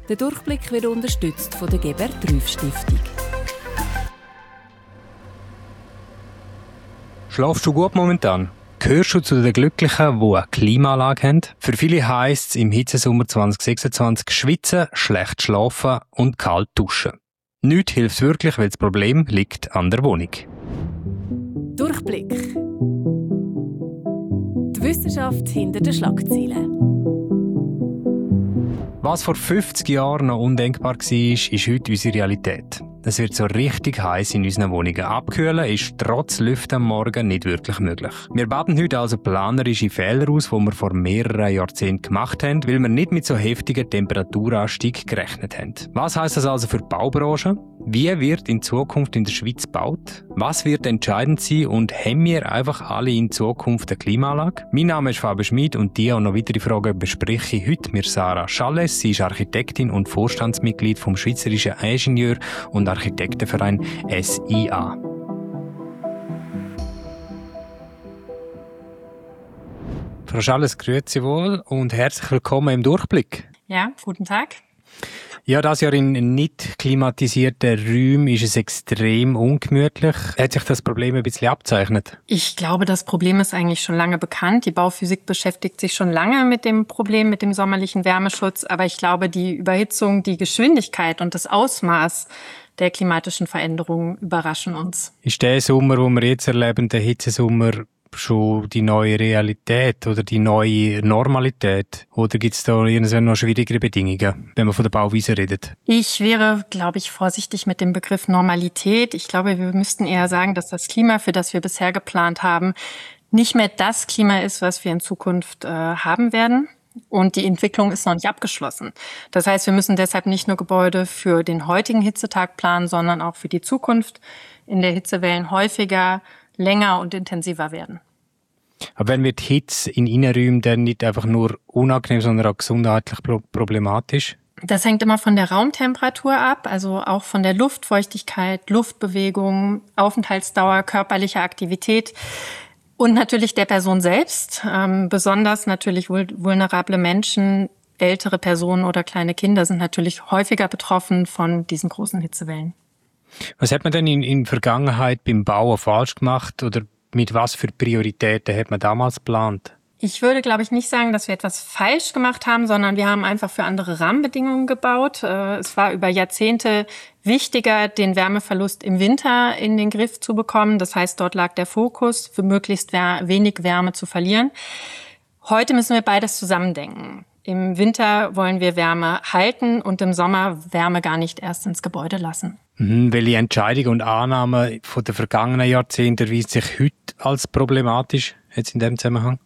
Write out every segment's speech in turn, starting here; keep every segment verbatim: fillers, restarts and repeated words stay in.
Der Durchblick wird unterstützt von der Gebert-Trüff-Stiftung. Schlafst du gut momentan? Gehörst du zu den Glücklichen, die eine Klimaanlage haben? Für viele heisst es im Hitzesommer zwanzig sechsundzwanzig schwitzen, schlecht schlafen und kalt duschen. Nichts hilft wirklich, weil das Problem liegt an der Wohnung. Durchblick. Die Wissenschaft hinter den Schlagzeilen. Was vor fünfzig Jahren noch undenkbar war, ist heute unsere Realität. Es wird so richtig heiß in unseren Wohnungen. Abkühlen ist trotz Lüften am Morgen nicht wirklich möglich. Wir baden heute also planerische Fehler aus, die wir vor mehreren Jahrzehnten gemacht haben, weil wir nicht mit so heftigen Temperaturanstieg gerechnet haben. Was heisst das also für die Baubranche? Wie wird in Zukunft in der Schweiz gebaut? Was wird entscheidend sein und haben wir einfach alle in Zukunft eine Klimaanlage? Mein Name ist Fabian Schmid und die und noch weitere Fragen bespreche ich heute mit Sarah Schalles. Sie ist Architektin und Vorstandsmitglied vom Schweizerischen Ingenieur- und Architektenverein S I A. Frau Schalles, grüezi wohl und herzlich willkommen im Durchblick. Ja, guten Tag. Ja, das Jahr in nicht klimatisierten Räumen ist es extrem ungemütlich. Hat sich das Problem ein bisschen abzeichnet? Ich glaube, das Problem ist eigentlich schon lange bekannt. Die Bauphysik beschäftigt sich schon lange mit dem Problem, mit dem sommerlichen Wärmeschutz. Aber ich glaube, die Überhitzung, die Geschwindigkeit und das Ausmaß der klimatischen Veränderungen überraschen uns. Ist der Sommer, den wir jetzt erleben, der Hitzesommer, schon die neue Realität oder die neue Normalität? Oder gibt es da irgendwann noch schwierigere Bedingungen, wenn man von der Bauweise redet? Ich wäre, glaube ich, vorsichtig mit dem Begriff Normalität. Ich glaube, wir müssten eher sagen, dass das Klima, für das wir bisher geplant haben, nicht mehr das Klima ist, was wir in Zukunft äh, haben werden. Und die Entwicklung ist noch nicht abgeschlossen. Das heißt, wir müssen deshalb nicht nur Gebäude für den heutigen Hitzetag planen, sondern auch für die Zukunft, in der Hitzewellen häufiger, länger und intensiver werden. Aber wenn wird Hitze in Innenräumen dann nicht einfach nur unangenehm, sondern auch gesundheitlich problematisch? Das hängt immer von der Raumtemperatur ab, also auch von der Luftfeuchtigkeit, Luftbewegung, Aufenthaltsdauer, körperlicher Aktivität und natürlich der Person selbst. Ähm, besonders natürlich vulnerable Menschen, ältere Personen oder kleine Kinder sind natürlich häufiger betroffen von diesen großen Hitzewellen. Was hat man denn in, in der Vergangenheit beim Bauen falsch gemacht oder mit was für Prioritäten hat man damals geplant? Ich würde, glaube ich, nicht sagen, dass wir etwas falsch gemacht haben, sondern wir haben einfach für andere Rahmenbedingungen gebaut. Es war über Jahrzehnte wichtiger, den Wärmeverlust im Winter in den Griff zu bekommen. Das heißt, dort lag der Fokus, für möglichst wenig Wärme zu verlieren. Heute müssen wir beides zusammendenken. Im Winter wollen wir Wärme halten und im Sommer Wärme gar nicht erst ins Gebäude lassen. Mhm, welche Entscheidungen und Annahmen von den vergangenen Jahrzehnten erweisen sich heute als problematisch jetzt in dem Zusammenhang?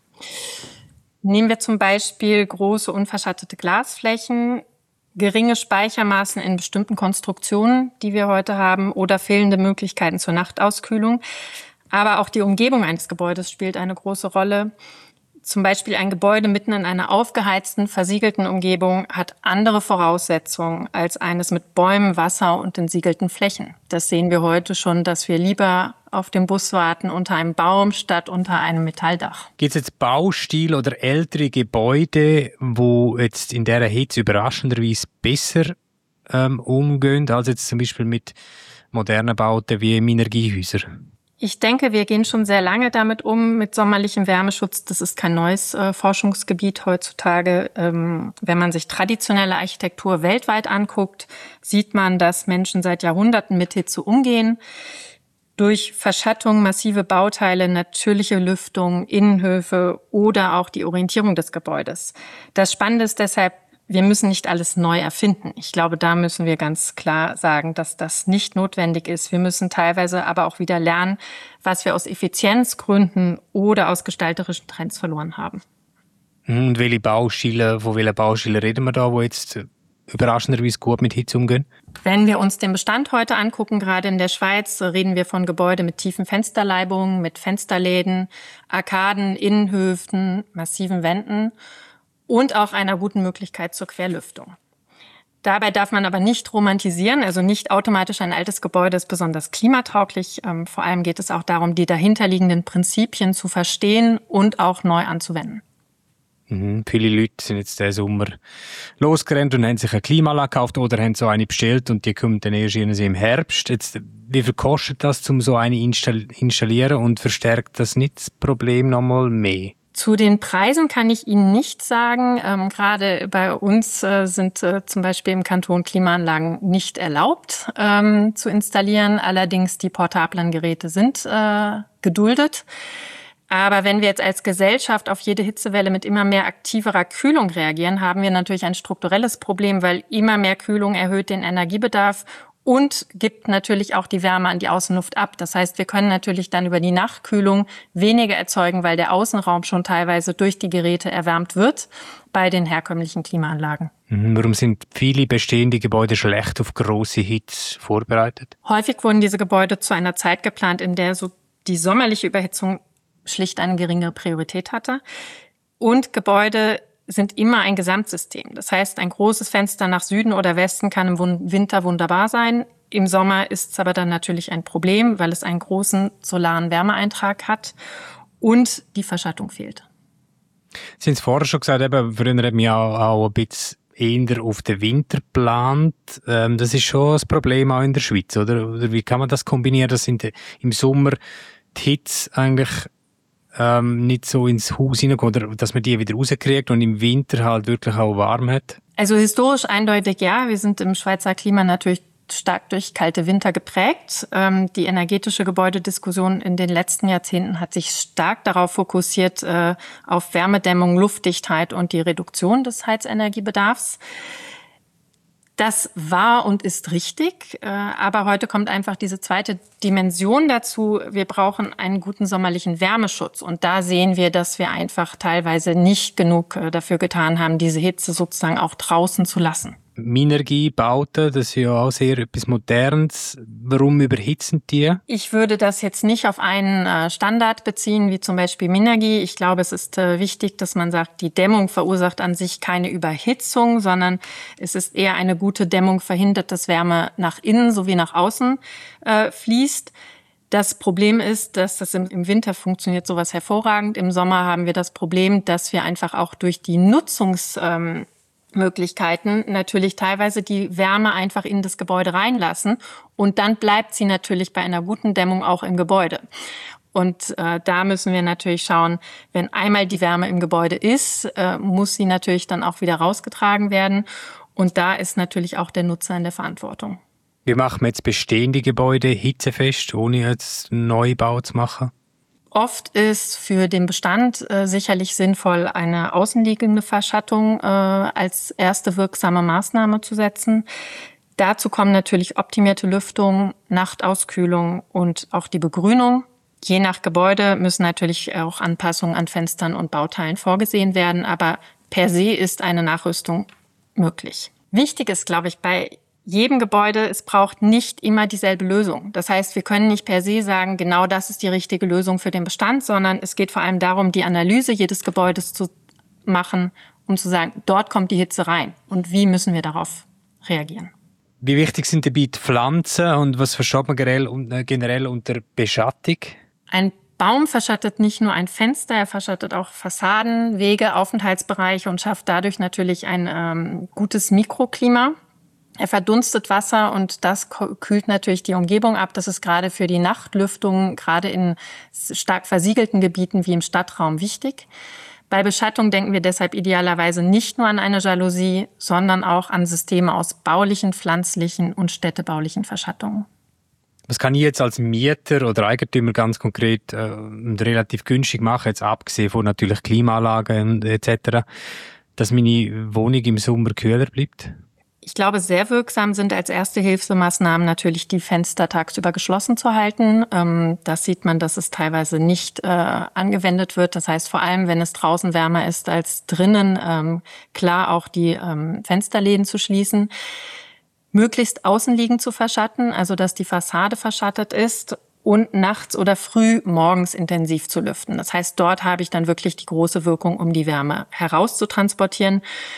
Nehmen wir zum Beispiel große unverschattete Glasflächen, geringe Speichermaßen in bestimmten Konstruktionen, die wir heute haben, oder fehlende Möglichkeiten zur Nachtauskühlung. Aber auch die Umgebung eines Gebäudes spielt eine große Rolle. Zum Beispiel ein Gebäude mitten in einer aufgeheizten, versiegelten Umgebung hat andere Voraussetzungen als eines mit Bäumen, Wasser und entsiegelten Flächen. Das sehen wir heute schon, dass wir lieber auf den Bus warten unter einem Baum statt unter einem Metalldach. Gibt es jetzt Baustil oder ältere Gebäude, die jetzt in dieser Hitze überraschenderweise besser ähm, umgehen, als jetzt zum Beispiel mit modernen Bauten wie Minergiehäusern? Ich denke, wir gehen schon sehr lange damit um, mit sommerlichem Wärmeschutz. Das ist kein neues äh, Forschungsgebiet heutzutage. Ähm, wenn man sich traditionelle Architektur weltweit anguckt, sieht man, dass Menschen seit Jahrhunderten mit Hitze umgehen. Durch Verschattung, massive Bauteile, natürliche Lüftung, Innenhöfe oder auch die Orientierung des Gebäudes. Das Spannende ist deshalb, wir müssen nicht alles neu erfinden. Ich glaube, da müssen wir ganz klar sagen, dass das nicht notwendig ist. Wir müssen teilweise aber auch wieder lernen, was wir aus Effizienzgründen oder aus gestalterischen Trends verloren haben. Und welche Baustile, von welchen Baustilen reden wir da, die jetzt überraschenderweise gut mit Hitze umgehen? Wenn wir uns den Bestand heute angucken, gerade in der Schweiz, reden wir von Gebäuden mit tiefen Fensterleibungen, mit Fensterläden, Arkaden, Innenhöfen, massiven Wänden und auch einer guten Möglichkeit zur Querlüftung. Dabei darf man aber nicht romantisieren, also nicht automatisch ein altes Gebäude ist besonders klimatauglich. Ähm, vor allem geht es auch darum, die dahinterliegenden Prinzipien zu verstehen und auch neu anzuwenden. Mhm. Viele Leute sind jetzt diesen Sommer losgerannt und haben sich eine Klimaanlage gekauft oder haben so eine bestellt und die kommt dann erst im Herbst. Jetzt, wie viel kostet das, um so eine install- installieren und verstärkt das nicht das Problem nochmal mehr? Zu den Preisen kann ich Ihnen nichts sagen. Ähm, gerade bei uns äh, sind äh, zum Beispiel im Kanton Klimaanlagen nicht erlaubt ähm, zu installieren. Allerdings die portablen Geräte sind äh, geduldet. Aber wenn wir jetzt als Gesellschaft auf jede Hitzewelle mit immer mehr aktiverer Kühlung reagieren, haben wir natürlich ein strukturelles Problem, weil immer mehr Kühlung erhöht den Energiebedarf und gibt natürlich auch die Wärme an die Außenluft ab. Das heißt, wir können natürlich dann über die Nachkühlung weniger erzeugen, weil der Außenraum schon teilweise durch die Geräte erwärmt wird bei den herkömmlichen Klimaanlagen. Warum sind viele bestehende Gebäude schlecht auf grosse Hitze vorbereitet? Häufig wurden diese Gebäude zu einer Zeit geplant, in der so die sommerliche Überhitzung schlicht eine geringere Priorität hatte. Und Gebäude sind immer ein Gesamtsystem. Das heißt, ein großes Fenster nach Süden oder Westen kann im Winter wunderbar sein. Im Sommer ist es aber dann natürlich ein Problem, weil es einen großen solaren Wärmeeintrag hat und die Verschattung fehlt. Sie haben es vorher schon gesagt, eben, früher haben wir auch, auch ein bisschen eher auf den Winter geplant. Ähm, das ist schon ein Problem auch in der Schweiz, oder? Oder wie kann man das kombinieren, dass in de, im Sommer die Hitze eigentlich Ähm, nicht so ins Haus hineinkommt, oder dass man die wieder rauskriegt und im Winter halt wirklich auch warm hat? Also historisch eindeutig ja. Wir sind im Schweizer Klima natürlich stark durch kalte Winter geprägt. Ähm, die energetische Gebäudediskussion in den letzten Jahrzehnten hat sich stark darauf fokussiert, äh, auf Wärmedämmung, Luftdichtheit und die Reduktion des Heizenergiebedarfs. Das war und ist richtig, aber heute kommt einfach diese zweite Dimension dazu. Wir brauchen einen guten sommerlichen Wärmeschutz und da sehen wir, dass wir einfach teilweise nicht genug dafür getan haben, diese Hitze sozusagen auch draußen zu lassen. Minergie-Bauten, das ist ja auch sehr etwas Modernes. Warum überhitzen die? Ich würde das jetzt nicht auf einen Standard beziehen, wie zum Beispiel Minergie. Ich glaube, es ist wichtig, dass man sagt, die Dämmung verursacht an sich keine Überhitzung, sondern es ist eher eine gute Dämmung, verhindert, dass Wärme nach innen sowie nach außen äh, fließt. Das Problem ist, dass das im Winter funktioniert sowas hervorragend. Im Sommer haben wir das Problem, dass wir einfach auch durch die Nutzungs ähm, Möglichkeiten natürlich teilweise die Wärme einfach in das Gebäude reinlassen und dann bleibt sie natürlich bei einer guten Dämmung auch im Gebäude. Und äh, da müssen wir natürlich schauen, wenn einmal die Wärme im Gebäude ist, äh, muss sie natürlich dann auch wieder rausgetragen werden und da ist natürlich auch der Nutzer in der Verantwortung. Wie machen wir jetzt bestehende Gebäude hitzefest, ohne jetzt einen Neubau zu machen? Oft ist für den Bestand äh, sicherlich sinnvoll, eine außenliegende Verschattung äh, als erste wirksame Maßnahme zu setzen. Dazu kommen natürlich optimierte Lüftung, Nachtauskühlung und auch die Begrünung. Je nach Gebäude müssen natürlich auch Anpassungen an Fenstern und Bauteilen vorgesehen werden, aber per se ist eine Nachrüstung möglich. Wichtig ist, glaube ich, bei jedem Gebäude, es braucht nicht immer dieselbe Lösung. Das heißt, wir können nicht per se sagen, genau das ist die richtige Lösung für den Bestand, sondern es geht vor allem darum, die Analyse jedes Gebäudes zu machen, um zu sagen, dort kommt die Hitze rein und wie müssen wir darauf reagieren. Wie wichtig sind dabei die Pflanzen und was versteht man generell unter Beschattung? Ein Baum verschattet nicht nur ein Fenster, er verschattet auch Fassaden, Wege, Aufenthaltsbereiche und schafft dadurch natürlich ein ähm, gutes Mikroklima. Er verdunstet Wasser und das kühlt natürlich die Umgebung ab. Das ist gerade für die Nachtlüftung, gerade in stark versiegelten Gebieten wie im Stadtraum wichtig. Bei Beschattung denken wir deshalb idealerweise nicht nur an eine Jalousie, sondern auch an Systeme aus baulichen, pflanzlichen und städtebaulichen Verschattungen. Was kann ich jetzt als Mieter oder Eigentümer ganz konkret äh, relativ günstig machen, jetzt abgesehen von natürlich Klimaanlagen et cetera, dass meine Wohnung im Sommer kühler bleibt? Ich glaube, sehr wirksam sind als erste Hilfsmaßnahmen natürlich die Fenster tagsüber geschlossen zu halten. Ähm, das sieht man, dass es teilweise nicht äh, angewendet wird. Das heißt, vor allem, wenn es draußen wärmer ist als drinnen, ähm, klar auch die ähm, Fensterläden zu schließen. Möglichst außenliegend zu verschatten, also dass die Fassade verschattet ist und nachts oder früh morgens intensiv zu lüften. Das heißt, dort habe ich dann wirklich die große Wirkung, um die Wärme herauszutransportieren.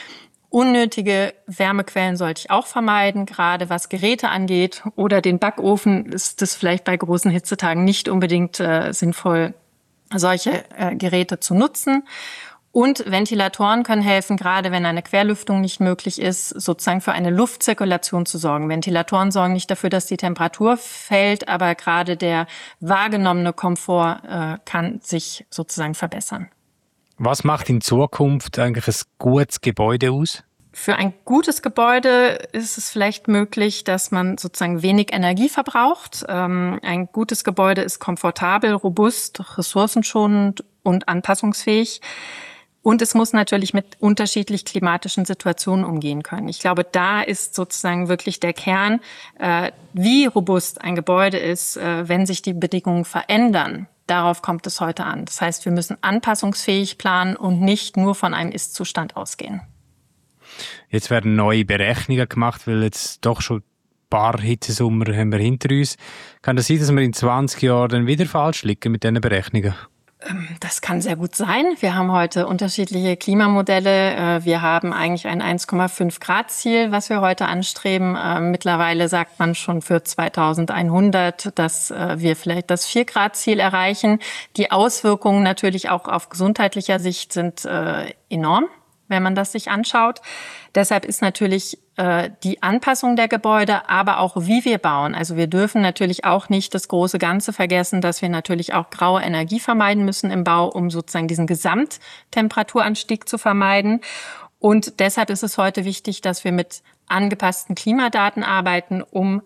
Unnötige Wärmequellen sollte ich auch vermeiden, gerade was Geräte angeht. Oder den Backofen ist es vielleicht bei großen Hitzetagen nicht unbedingt äh, sinnvoll, solche äh, Geräte zu nutzen. Und Ventilatoren können helfen, gerade wenn eine Querlüftung nicht möglich ist, sozusagen für eine Luftzirkulation zu sorgen. Ventilatoren sorgen nicht dafür, dass die Temperatur fällt, aber gerade der wahrgenommene Komfort äh, kann sich sozusagen verbessern. Was macht in Zukunft eigentlich ein gutes Gebäude aus? Für ein gutes Gebäude ist es vielleicht möglich, dass man sozusagen wenig Energie verbraucht. Ähm, ein gutes Gebäude ist komfortabel, robust, ressourcenschonend und anpassungsfähig. Und es muss natürlich mit unterschiedlich klimatischen Situationen umgehen können. Ich glaube, da ist sozusagen wirklich der Kern, äh, wie robust ein Gebäude ist, äh, wenn sich die Bedingungen verändern. Darauf kommt es heute an. Das heißt, wir müssen anpassungsfähig planen und nicht nur von einem Ist-Zustand ausgehen. Jetzt werden neue Berechnungen gemacht, weil jetzt doch schon ein paar Hitzesommer haben wir hinter uns. Kann das sein, dass wir in zwanzig Jahren dann wieder falsch liegen mit diesen Berechnungen? Das kann sehr gut sein. Wir haben heute unterschiedliche Klimamodelle. Wir haben eigentlich ein eins Komma fünf Grad Ziel, was wir heute anstreben. Mittlerweile sagt man schon für zweitausendeinhundert, dass wir vielleicht das vier Grad Ziel erreichen. Die Auswirkungen natürlich auch auf gesundheitlicher Sicht sind enorm, wenn man das sich anschaut. Deshalb ist natürlich äh, die Anpassung der Gebäude, aber auch wie wir bauen. Also wir dürfen natürlich auch nicht das große Ganze vergessen, dass wir natürlich auch graue Energie vermeiden müssen im Bau, um sozusagen diesen Gesamttemperaturanstieg zu vermeiden. Und deshalb ist es heute wichtig, dass wir mit angepassten Klimadaten arbeiten, um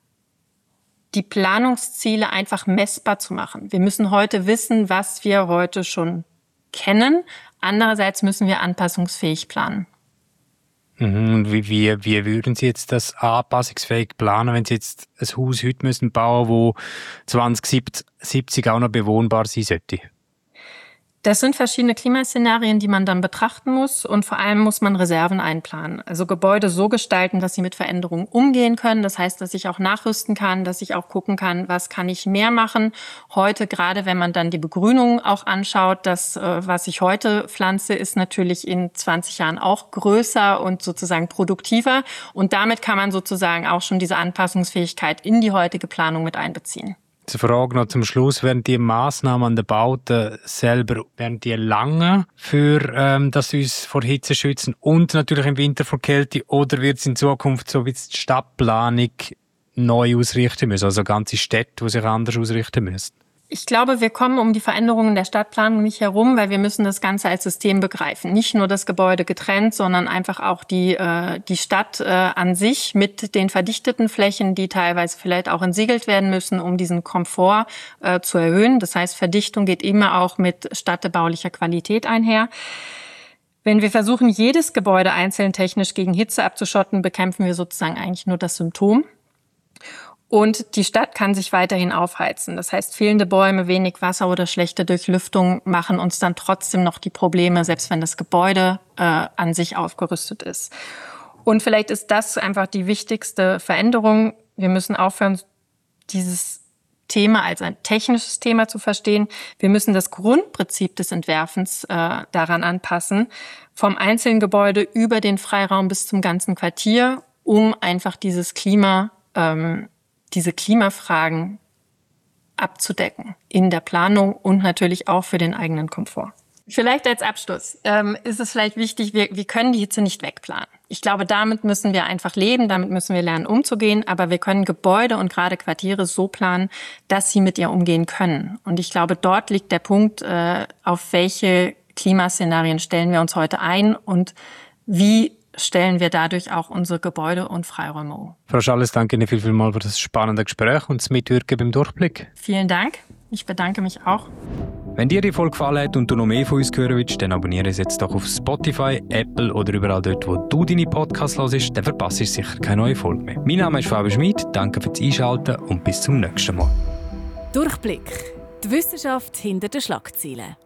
die Planungsziele einfach messbar zu machen. Wir müssen heute wissen, was wir heute schon kennen. Andererseits müssen wir anpassungsfähig planen. Und wie, wie, wie würden Sie jetzt das anpassungsfähig planen, wenn Sie jetzt ein Haus heute müssen bauen, wo zwanzig siebzig auch noch bewohnbar sein sollte? Das sind verschiedene Klimaszenarien, die man dann betrachten muss, und vor allem muss man Reserven einplanen. Also Gebäude so gestalten, dass sie mit Veränderungen umgehen können. Das heißt, dass ich auch nachrüsten kann, dass ich auch gucken kann, was kann ich mehr machen. Heute, gerade wenn man dann die Begrünung auch anschaut, das, was ich heute pflanze, ist natürlich in zwanzig Jahren auch größer und sozusagen produktiver. Und damit kann man sozusagen auch schon diese Anpassungsfähigkeit in die heutige Planung mit einbeziehen. Zur Frage noch zum Schluss, werden die Massnahmen an den Bauten selber, werden die lange für, ähm, dass sie uns vor Hitze schützen und natürlich im Winter vor Kälte, oder wird es in Zukunft so wie die Stadtplanung neu ausrichten müssen, also ganze Städte, die sich anders ausrichten müssen? Ich glaube, wir kommen um die Veränderungen der Stadtplanung nicht herum, weil wir müssen das Ganze als System begreifen. Nicht nur das Gebäude getrennt, sondern einfach auch die äh, die Stadt äh, an sich mit den verdichteten Flächen, die teilweise vielleicht auch entsiegelt werden müssen, um diesen Komfort äh, zu erhöhen. Das heißt, Verdichtung geht immer auch mit städtebaulicher Qualität einher. Wenn wir versuchen, jedes Gebäude einzeln technisch gegen Hitze abzuschotten, bekämpfen wir sozusagen eigentlich nur das Symptom. Und die Stadt kann sich weiterhin aufheizen. Das heißt, fehlende Bäume, wenig Wasser oder schlechte Durchlüftung machen uns dann trotzdem noch die Probleme, selbst wenn das Gebäude äh, an sich aufgerüstet ist. Und vielleicht ist das einfach die wichtigste Veränderung. Wir müssen aufhören, dieses Thema als ein technisches Thema zu verstehen. Wir müssen das Grundprinzip des Entwerfens äh, daran anpassen, vom einzelnen Gebäude über den Freiraum bis zum ganzen Quartier, um einfach dieses Klima ähm, diese Klimafragen abzudecken in der Planung und natürlich auch für den eigenen Komfort. Vielleicht als Abschluss ähm, ist es vielleicht wichtig, wir, wir können die Hitze nicht wegplanen. Ich glaube, damit müssen wir einfach leben, damit müssen wir lernen umzugehen, aber wir können Gebäude und gerade Quartiere so planen, dass sie mit ihr umgehen können. Und ich glaube, dort liegt der Punkt, äh, auf welche Klimaszenarien stellen wir uns heute ein und wie stellen wir dadurch auch unsere Gebäude und Freiräume um. Frau Schalles, danke Ihnen viel, viel mal für das spannende Gespräch und das Mitwirken beim Durchblick. Vielen Dank. Ich bedanke mich auch. Wenn dir die Folge gefallen hat und du noch mehr von uns hören willst, dann abonniere uns jetzt doch auf Spotify, Apple oder überall dort, wo du deine Podcasts hörst, dann verpasst du sicher keine neue Folge mehr. Mein Name ist Fabian Schmid, danke fürs Einschalten und bis zum nächsten Mal. Durchblick. Die Wissenschaft hinter den Schlagzeilen.